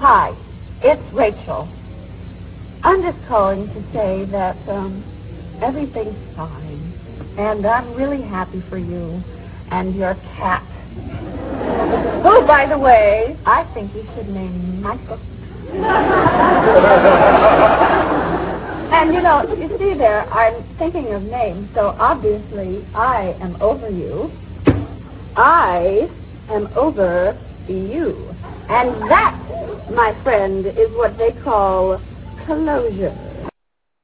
Hi, it's Rachel. I'm just calling to say that everything's fine, and I'm really happy for you and your cat. Oh, by the way, I think you should name Michael. And, you see there, I'm thinking of names, so obviously I am over you. I am over you. And that, my friend, is what they call closure.